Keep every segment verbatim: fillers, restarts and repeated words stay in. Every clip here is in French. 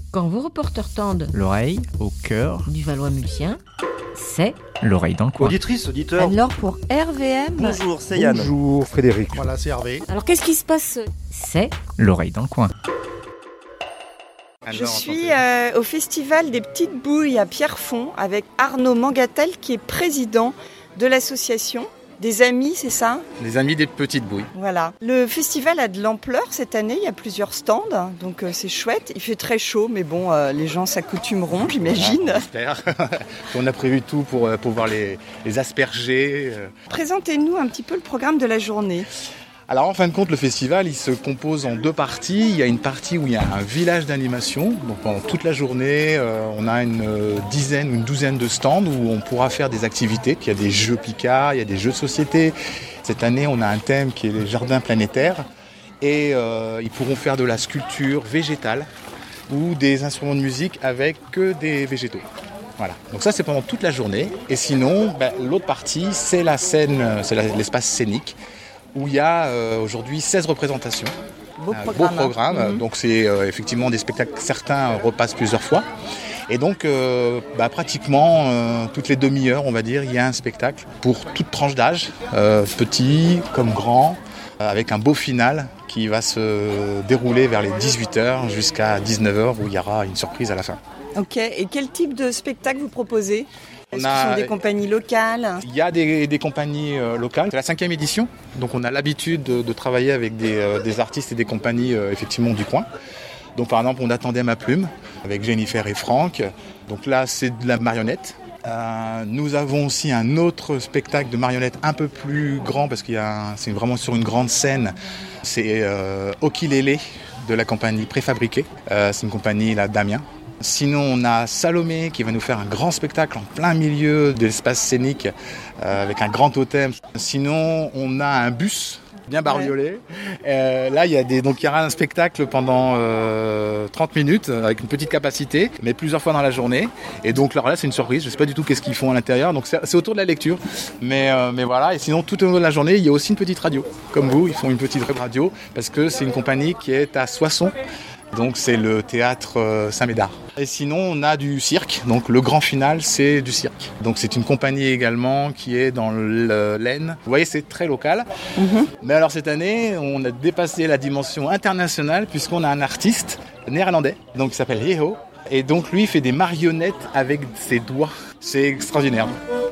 Quand vos reporters tendent l'oreille au cœur du Valois-Mulsien, c'est l'oreille dans le coin. Auditrice, auditeur. Alors pour R V M, Bonjour, c'est Yann. Bonjour Frédéric. Voilà, c'est Hervé. alors qu'est-ce qui se passe? C'est L'oreille dans le coin. Je suis euh, au Festival des Petites Bouilles à Pierrefonds avec Arnaud Mangatel qui est président de l'association des Amis, c'est ça? Les Amis des Petites Bouilles. Voilà. Le festival a de l'ampleur cette année, il y a plusieurs stands, donc euh, c'est chouette. Il fait très chaud, mais bon, euh, les gens s'accoutumeront, j'imagine. Ah, j'espère. On a prévu tout pour euh, pouvoir les, les asperger. euh. Présentez-nous un petit peu le programme de la journée. Alors en fin de compte, le festival il se compose en deux parties. Il y a une partie où il y a un village d'animation. Donc pendant toute la journée, euh, on a une euh, dizaine ou une douzaine de stands où on pourra faire des activités. Il y a des jeux Picard, il y a des jeux de société. Cette année, on a un thème qui est les jardins planétaires. Et euh, ils pourront faire de la sculpture végétale ou des instruments de musique avec que des végétaux. Voilà. Donc ça, c'est pendant toute la journée. Et sinon, ben, l'autre partie, c'est la scène, c'est la, l'espace scénique, où il y a euh, aujourd'hui seize représentations. Beau Un programme. beau programme. Hein. Donc c'est euh, effectivement des spectacles, certains repassent plusieurs fois. Et donc euh, bah, pratiquement euh, toutes les demi-heures, on va dire, il y a un spectacle pour toute tranche d'âge, euh, petit comme grand, euh, avec un beau final qui va se dérouler vers les dix-huit heures jusqu'à dix-neuf heures où il y aura une surprise à la fin. Ok, et quel type de spectacle vous proposez? Est-ce On a- que ce sont des compagnies locales? Il y a des, des compagnies euh, locales. C'est la cinquième édition, donc on a l'habitude de, de travailler avec des, euh, des artistes et des compagnies euh, effectivement du coin. Donc par exemple, on attendait ma plume avec Jennifer et Franck. Donc là, c'est de la marionnette. Euh, nous avons aussi un autre spectacle de marionnettes un peu plus grand parce qu'il y a un- c'est vraiment sur une grande scène. C'est euh, Okilele de la compagnie Préfabriquée. Euh, c'est une compagnie là d'Amiens. Sinon, on a Salomé qui va nous faire un grand spectacle en plein milieu de l'espace scénique euh, avec un grand totem. Sinon, on a un bus bien bariolé. Euh, là, il y a des, donc il y aura un spectacle pendant euh, trente minutes avec une petite capacité, mais plusieurs fois dans la journée. Et donc alors là, c'est une surprise. Je ne sais pas du tout qu'est-ce qu'ils font à l'intérieur. Donc c'est, c'est autour de la lecture, mais euh, mais voilà. Et sinon, tout au long de la journée, il y a aussi une petite radio, comme vous. Ils font une petite radio parce que c'est une compagnie qui est à Soissons. Donc c'est le théâtre euh, Saint-Médard. Et sinon on a du cirque, donc le grand final c'est du cirque. Donc c'est une compagnie également qui est dans le- l'Aisne. Vous voyez, c'est très local. Mhm. Mais alors cette année on a dépassé la dimension internationale puisqu'on a un artiste néerlandais, donc qui s'appelle Yeho. Et donc lui il fait des marionnettes avec ses doigts. C'est extraordinaire.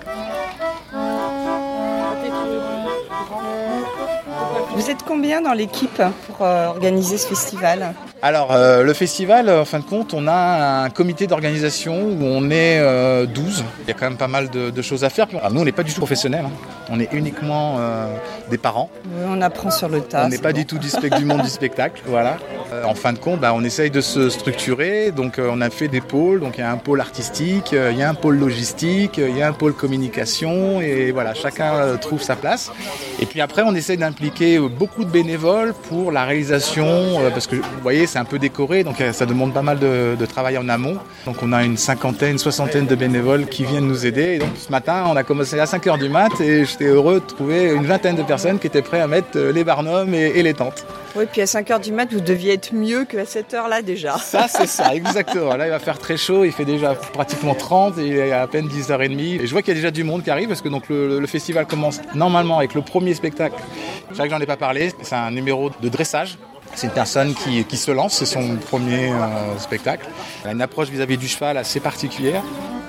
Vous êtes combien dans l'équipe pour euh, organiser ce festival? Alors, euh, le festival, en fin de compte, on a un comité d'organisation où on est euh, douze. Il y a quand même pas mal de, de choses à faire. Alors, nous, on n'est pas du tout professionnels. Hein. On est uniquement euh, des parents. Oui, on apprend sur le tas. on n'est c'est pas bon. du tout du, spec- du monde du spectacle. Voilà. Euh, en fin de compte, bah, on essaye de se structurer. Donc, euh, on a fait des pôles. Donc, il y a un pôle artistique, euh, il y a un pôle logistique, euh, il y a un pôle communication. Et voilà, chacun euh, trouve sa place. Et puis après, on essaye d'impliquer euh, beaucoup de bénévoles pour la réalisation. euh, parce que, vous voyez, c'est un peu décoré, donc euh, ça demande pas mal de, de travail en amont. Donc on a une cinquantaine, une soixantaine de bénévoles qui viennent nous aider. Et donc ce matin, on a commencé à cinq heures du mat et j'étais heureux de trouver une vingtaine de personnes qui étaient prêtes à mettre euh, les barnums et, et les tentes. Oui, puis à cinq heures du mat, vous deviez être mieux qu'à cette heure-là déjà. Ça, c'est ça, exactement. Là, il va faire très chaud, il fait déjà pratiquement trente et il est à peine dix heures trente. Et je vois qu'il y a déjà du monde qui arrive parce que donc, le, le festival commence normalement avec le premier spectacle. Je sais que j'en ai pas parlé, c'est un numéro de dressage. C'est une personne qui, qui se lance, c'est son premier euh, spectacle. Elle a une approche vis-à-vis du cheval assez particulière.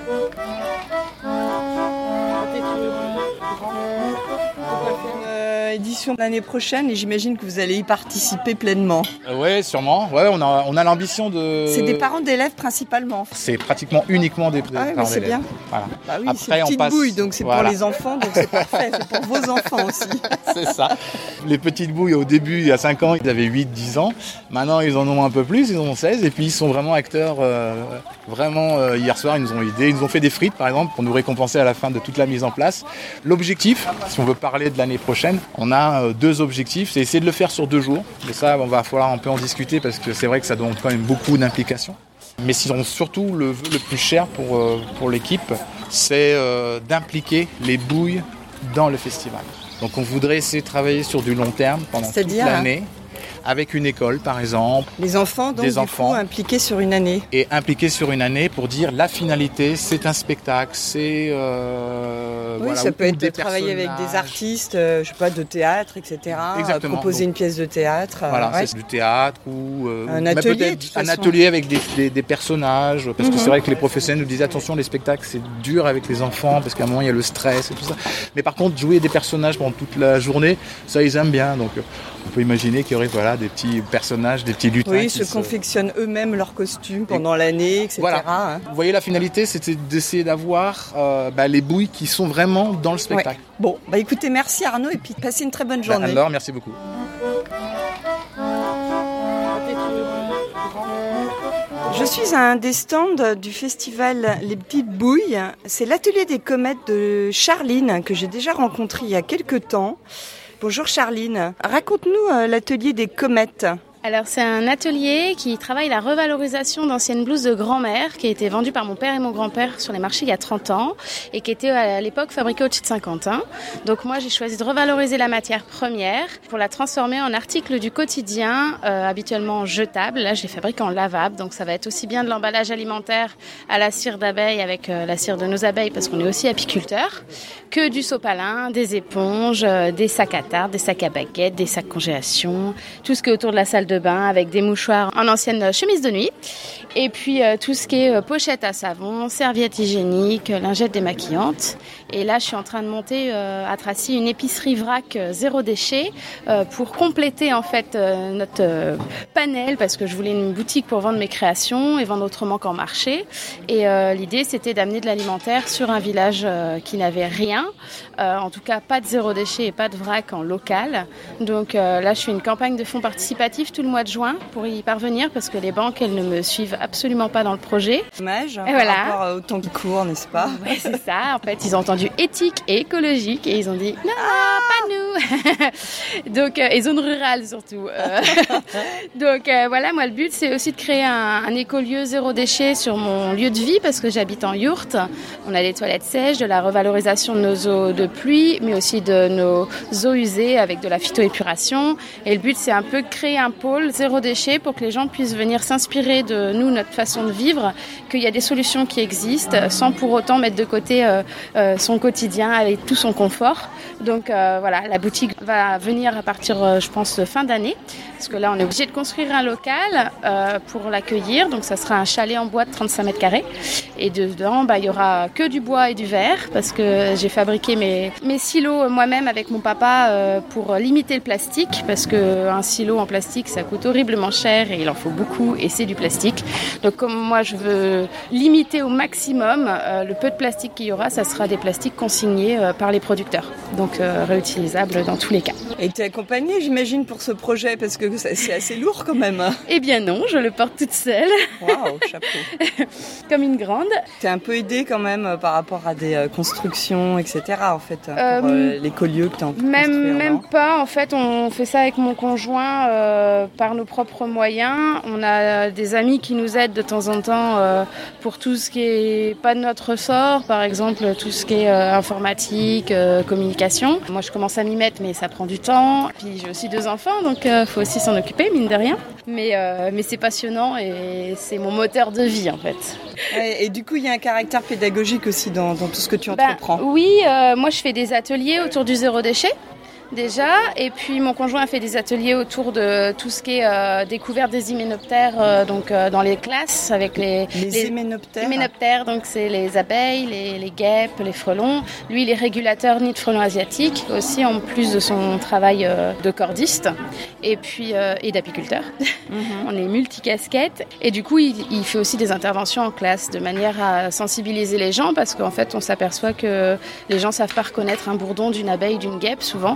Euh, édition de l'année prochaine et j'imagine que vous allez y participer pleinement. Euh, ouais, sûrement. Ouais, on a, on a l'ambition de... C'est des parents d'élèves principalement. C'est pratiquement uniquement des, des Ah oui, mais parents c'est d'élèves. bien. Voilà. Bah oui, Après, c'est on petite passe- bouille, donc c'est voilà. pour les enfants, donc c'est parfait. C'est pour vos enfants aussi. C'est ça. Les petites bouilles, au début, il y a cinq ans, ils avaient huit dix ans. Maintenant, ils en ont un peu plus, ils en ont seize. Et puis, ils sont vraiment acteurs. euh, vraiment, euh, hier soir, ils nous ont aidés. Ils nous ont fait des frites, par exemple, pour nous récompenser à la fin de toute la mise en place. L'objectif, si on veut parler de l'année prochaine, on a euh, deux objectifs. C'est essayer de le faire sur deux jours. Mais ça, on va falloir un peu en discuter parce que c'est vrai que ça demande quand même beaucoup d'implication. Mais sinon, surtout, le vœu le plus cher pour, euh, pour l'équipe, c'est euh, d'impliquer les bouilles dans le festival. Donc on voudrait essayer de travailler sur du long terme pendant toute C'est-à-dire, l'année. avec une école par exemple. Les enfants donc des du enfants. coup impliqués sur une année. Et impliqués sur une année pour dire la finalité, c'est un spectacle, c'est euh, Oui, voilà, ça ou- peut ou être des travailler avec des personnages. artistes, euh, je sais pas, de théâtre, et cetera. Exactement. Proposer Donc, une pièce de théâtre. euh, Voilà, ouais. c'est du théâtre ou euh, Un ou même atelier, peut-être de toute un façon. atelier avec des, des, des personnages. Parce que Mhm. c'est vrai que les professionnels nous disent attention, les spectacles c'est dur avec les enfants parce qu'à un moment il y a le stress et tout ça. Mais par contre, jouer des personnages pendant toute la journée, ça ils aiment bien. Donc euh, on peut imaginer qu'il y aurait voilà des petits personnages, des petits lutins. Oui, qui se se- confectionnent eux-mêmes leurs costumes pendant l'année, et cetera. Voilà. hein. Vous voyez, la finalité, c'était d'essayer d'avoir euh, bah, les bouilles qui sont vraiment dans le spectacle. Ouais. Bon, bah écoutez, merci Arnaud et puis passez une très bonne Bah, journée. alors, merci beaucoup. Je suis à un des stands du festival Les Petites Bouilles. C'est l'atelier des comètes de Charline que j'ai déjà rencontré il y a quelques temps. Bonjour Charline, raconte-nous euh, l'atelier des comètes. Alors c'est un atelier qui travaille la revalorisation d'anciennes blouses de grand-mère qui a été vendue par mon père et mon grand-père sur les marchés il y a trente ans et qui était à l'époque fabriquée au-dessus de cinquante ans. Donc moi j'ai choisi de revaloriser la matière première pour la transformer en article du quotidien, euh, habituellement jetable. Là je les fabrique en lavable, donc ça va être aussi bien de l'emballage alimentaire à la cire d'abeille avec euh, la cire de nos abeilles parce qu'on est aussi apiculteurs, que du sopalin, des éponges, euh, des sacs à tarte, des sacs à baguettes, des sacs congélation, tout ce qui est autour de la salle de bain avec des mouchoirs en ancienne chemise de nuit et puis euh, tout ce qui est euh, pochette à savon, serviettes hygiéniques, euh, lingettes démaquillantes. Et là je suis en train de monter euh, à Tracy une épicerie vrac euh, zéro déchet euh, pour compléter en fait euh, notre euh, panel parce que je voulais une boutique pour vendre mes créations et vendre autrement qu'en marché. Et euh, l'idée c'était d'amener de l'alimentaire sur un village euh, qui n'avait rien, euh, en tout cas pas de zéro déchet et pas de vrac en local. Donc euh, là je fais une campagne de fonds participatifs tout le mois de juin pour y parvenir parce que les banques elles ne me suivent absolument pas dans le projet. Dommage, hein, Et par voilà. rapport au temps qui court, n'est-ce pas? Ouais, c'est ça. En fait, ils ont entendu éthique et écologique et ils ont dit non, pas nous. Donc, euh, et zone rurale surtout. Euh, donc euh, voilà, moi le but c'est aussi de créer un, un écolieu zéro déchet sur mon lieu de vie parce que j'habite en yourte. On a des toilettes sèches, de la revalorisation de nos eaux de pluie, mais aussi de nos eaux usées avec de la phytoépuration. Et le but c'est un peu de créer un pôle zéro déchet pour que les gens puissent venir s'inspirer de nous, notre façon de vivre, qu'il y a des solutions qui existent sans pour autant mettre de côté euh, euh, son quotidien avec tout son confort. Donc euh, voilà, la boutique va venir à partir, euh, je pense, de fin d'année, parce que là on est obligé de construire un local euh, pour l'accueillir. Donc ça sera un chalet en bois de trente-cinq mètres carrés et dedans bah, il y aura que du bois et du verre parce que j'ai fabriqué mes, mes silos moi-même avec mon papa euh, pour limiter le plastique parce qu'un silo en plastique ça coûte horriblement cher et il en faut beaucoup et c'est du plastique. Donc comme moi je veux limiter au maximum euh, le peu de plastique qu'il y aura, ça sera des plastiques consignés euh, par les producteurs, donc euh, réutilisables dans tous les cas. Et tu es accompagnée, j'imagine, pour ce projet parce que ça- c'est assez lourd quand même. Eh bien non, je le porte toute seule, Waouh, chapeau. comme une grande. T'es un peu aidée quand même euh, par rapport à des euh, constructions, et cetera. En fait, Euh, pour euh, l'écolieu que t'es en train de Même, construire, même non pas, en fait on fait ça avec mon conjoint euh, par nos propres moyens. On a des amis qui nous aident de temps en temps euh, pour tout ce qui est pas de notre ressort, par exemple tout ce qui est euh, informatique, euh, communication. Moi je commence à m'y mettre mais ça prend du temps. Puis j'ai aussi deux enfants donc il euh, faut aussi s'en occuper mine de rien. Mais, euh, mais c'est passionnant et c'est mon moteur de vie en fait. Ouais, et du coup, il y a un caractère pédagogique aussi dans, dans tout ce que tu Ben, entreprends. oui, euh, moi je fais des ateliers autour du zéro déchet. Déjà, et puis mon conjoint a fait des ateliers autour de tout ce qui est euh, découverte des hyménoptères euh, donc euh, dans les classes avec les, Les, les hyménoptères. hyménoptères, donc c'est les abeilles, les, les guêpes, les frelons. Lui, il est régulateur nid de frelons asiatiques aussi en plus de son travail euh, de cordiste et puis euh, et d'apiculteur. Mhm. On est multicasquettes et du coup il, il fait aussi des interventions en classe de manière à sensibiliser les gens parce qu'en fait on s'aperçoit que les gens savent pas reconnaître un bourdon d'une abeille, d'une guêpe souvent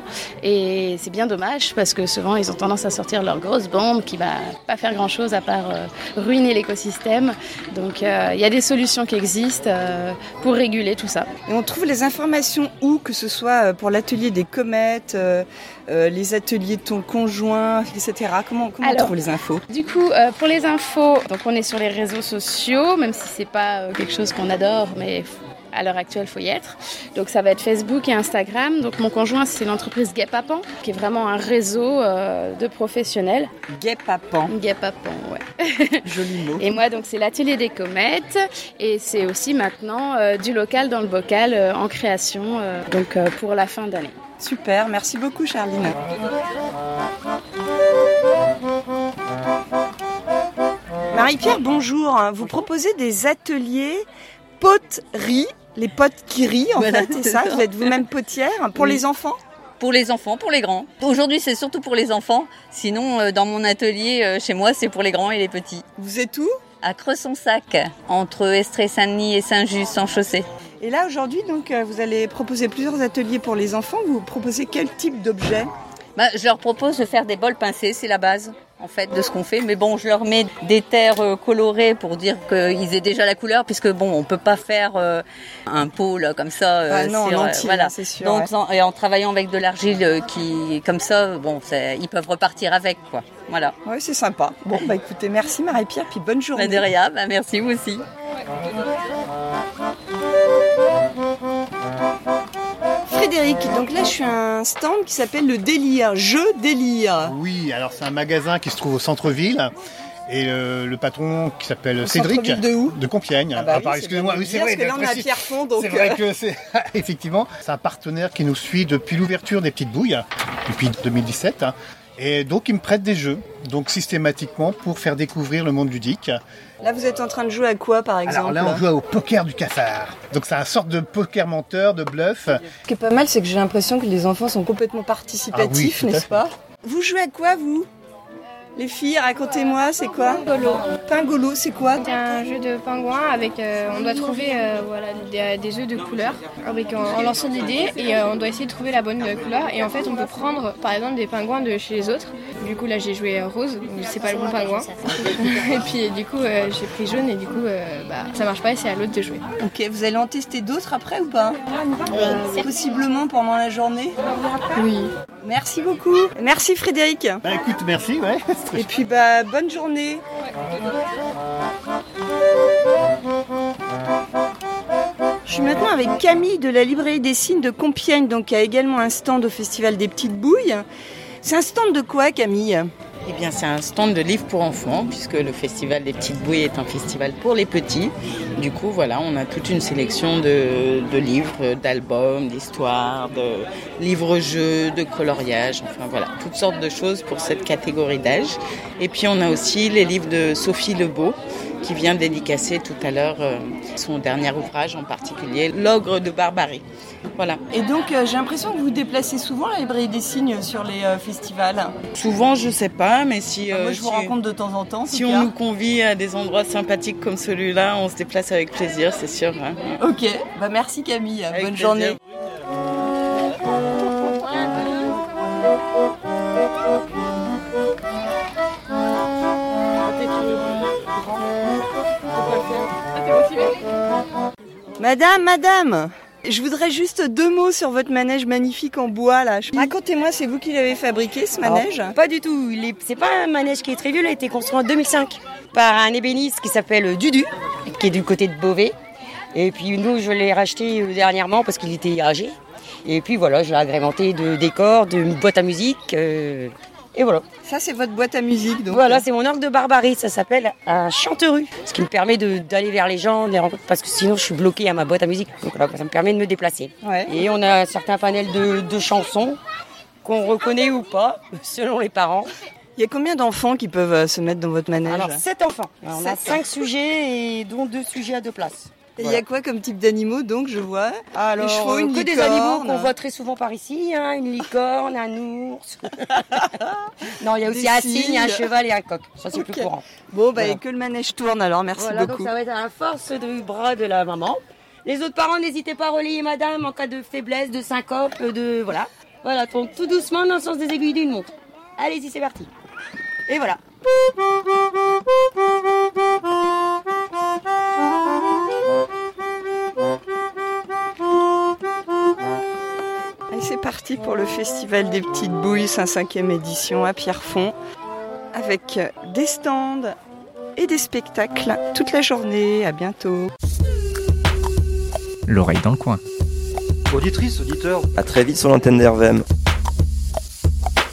et c'est bien dommage parce que souvent ils ont tendance à sortir leur grosse bombe qui va pas faire grand chose à part euh, ruiner l'écosystème. Donc il euh, y a des solutions qui existent euh, pour réguler tout ça. Et on trouve les informations où, que ce soit euh, pour l'atelier des comètes, euh, euh, les ateliers de ton conjoint, et cetera. Comment, comment Alors, on trouve les infos? Du coup, euh, pour les infos, donc on est sur les réseaux sociaux, même si c'est pas euh, quelque chose qu'on adore, mais à l'heure actuelle, il faut y être. Donc ça va être Facebook et Instagram. Donc mon conjoint, c'est l'entreprise Guêpapan, qui est vraiment un réseau euh, de professionnels. Guêpapan. Guêpapan, ouais. Joli mot. Et moi, donc c'est l'atelier des comètes. Et c'est aussi maintenant euh, du local dans le bocal euh, en création, euh, donc euh, pour la fin d'année. Super, merci beaucoup Charline. Marie-Pierre, bonjour. Vous proposez des ateliers poterie, les potes qui rient en voilà, fait, c'est ça? Vous êtes vous-même potière pour oui. les enfants? Pour les enfants, pour les grands. Aujourd'hui, c'est surtout pour les enfants. Sinon, euh, dans mon atelier, euh, chez moi, c'est pour les grands et les petits. Vous êtes où? À Cresson-Sac, entre Estrée-Saint-Denis et Saint-Just, en chaussée. Et là, aujourd'hui, donc, vous allez proposer plusieurs ateliers pour les enfants. Vous proposez quel type d'objet? Bah, je leur propose de faire des bols pincés, c'est la base en fait de ce qu'on fait. Mais bon, je leur mets des terres colorées pour dire qu'ils aient déjà la couleur, puisque bon, on peut pas faire euh, un pot là, comme ça. Euh, ah non, sur, en entier, euh, voilà. C'est sûr. Donc, ouais. en, et en travaillant avec de l'argile euh, qui, comme ça, bon, ils peuvent repartir avec, quoi. Voilà. Oui, c'est sympa. Bon, bah écoutez, merci Marie-Pierre, puis bonne journée. Bah, de rien, bah, merci vous aussi. Frédéric, donc là je suis à un stand qui s'appelle le Délire, Jeu Délire. Oui, alors c'est un magasin qui se trouve au centre-ville. Et le, le patron qui s'appelle Cédric de où? de Compiègne. Ah bah ah, oui, excusez-moi, oui, c'est vrai. Parce que là on est à Pierrefonds, donc c'est vrai que c'est effectivement, c'est un partenaire qui nous suit depuis l'ouverture des Petites Bouilles, depuis deux mille dix-sept. Hein, et donc il me prête des jeux, donc systématiquement pour faire découvrir le monde ludique. Là vous êtes en train de jouer à quoi par exemple? Alors là on joue au poker du cafard. Donc c'est un sorte de poker menteur, de bluff. Ce qui est pas mal, c'est que j'ai l'impression que les enfants sont complètement participatifs, ah oui, n'est-ce pas? Vous jouez à quoi vous? Les filles, racontez-moi, c'est quoi? Pingolo. Pingolo, c'est quoi? C'est un jeu de pingouin avec, euh, on doit trouver euh, voilà, des, des œufs de couleur avec, en, en lançant des dés et euh, on doit essayer de trouver la bonne couleur. Et en fait, on peut prendre par exemple des pingouins de chez les autres. Du coup, là, j'ai joué euh, rose, donc c'est pas le bon pingouin. Et puis, du coup, euh, j'ai pris jaune et du coup, euh, bah, ça marche pas et c'est à l'autre de jouer. Ok, vous allez en tester d'autres après ou pas? euh, Possiblement pendant la journée? Oui. Merci beaucoup. Merci Frédéric. Bah écoute, merci, ouais. Et puis bah bonne journée. Je suis maintenant avec Camille de la librairie des signes de Compiègne, donc qui a également un stand au Festival des Petites Bouilles. C'est un stand de quoi, Camille? Eh bien, c'est un stand de livres pour enfants, puisque le Festival des Petites Bouilles est un festival pour les petits. Du coup, voilà, on a toute une sélection de, de livres, d'albums, d'histoires, de livres-jeux, de coloriage, enfin voilà, toutes sortes de choses pour cette catégorie d'âge. Et puis, on a aussi les livres de Sophie Lebeau, qui vient dédicacer tout à l'heure euh, son dernier ouvrage, en particulier L'Ogre de Barbarie. Voilà. Et donc, euh, j'ai l'impression que vous vous déplacez souvent à la librairie des signes sur les euh, festivals. Souvent, je sais pas, mais si... Euh, Moi, je si, vous rencontre de temps en temps. Si on nous convie à des endroits sympathiques comme celui-là, on se déplace avec plaisir, c'est sûr. Hein. Ok, bah merci Camille, avec bonne plaisir. journée. Madame, madame, je voudrais juste deux mots sur votre manège magnifique en bois là. Racontez-moi, c'est vous qui l'avez fabriqué ce manège? Alors, pas du tout, il est, c'est pas un manège qui est très vieux, il a été construit en deux mille cinq par un ébéniste qui s'appelle Dudu, qui est du côté de Beauvais. Et puis nous, je l'ai racheté dernièrement parce qu'il était âgé. Et puis voilà, je l'ai agrémenté de décors, de boîtes à musique. Euh, et voilà. Ça, c'est votre boîte à musique, donc. Voilà, c'est mon orgue de Barbarie. Ça s'appelle un chanteru. Ce qui me permet de, d'aller vers les gens, les rencontres, parce que sinon, je suis bloquée à ma boîte à musique. Donc voilà, ça me permet de me déplacer. Ouais. Et on a un certain panel de, de chansons qu'on reconnaît ou pas, selon les parents. Il y a combien d'enfants qui peuvent se mettre dans votre manège? Alors, sept enfants. Alors, on a cinq sujets, et dont deux sujets à deux places. Et il voilà. y a quoi comme type d'animaux, donc, je vois? Alors, les chevaux, une que licorne. Des animaux qu'on voit très souvent par ici, hein, une licorne, un ours. Non, il y a aussi des un cygne, un cheval et un coq. Ça, c'est okay. plus courant. Bon, bah, voilà. Et que le manège tourne, alors, merci voilà, beaucoup. Donc ça va être à la force du bras de la maman. Les autres parents, n'hésitez pas à relayer madame en cas de faiblesse, de syncope, de... Voilà. Voilà, donc tout doucement dans le sens des aiguilles d'une montre. Allez-y, c'est parti. Et voilà. Et c'est parti pour le Festival des Petites Bouilles, cinquième édition à Pierrefonds, avec des stands et des spectacles toute la journée. À bientôt. L'oreille dans le coin. Auditrice, auditeur, à très vite sur l'antenne d'R V M.